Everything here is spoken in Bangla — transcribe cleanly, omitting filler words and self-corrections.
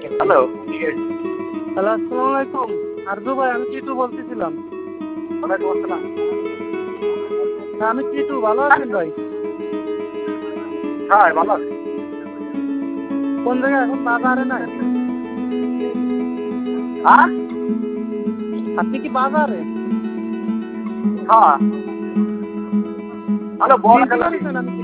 হ্যালো। হ্যালো, আসসালামু আলাইকুম। আরজু ভাই, আমি চিটু বলতেছিলাম। ওয়ালাইকুম আসসালাম। হ্যাঁ, আমি চিটু, ভালো আছেন ভাই? হ্যাঁ, ভালো আছি। কোন জায়গায় এখন বাজারে নাই? হ্যাঁ? আপনি কি বাজারে? হ্যাঁ। হ্যালো, বল চিনতে খেলা। পারছেন আমি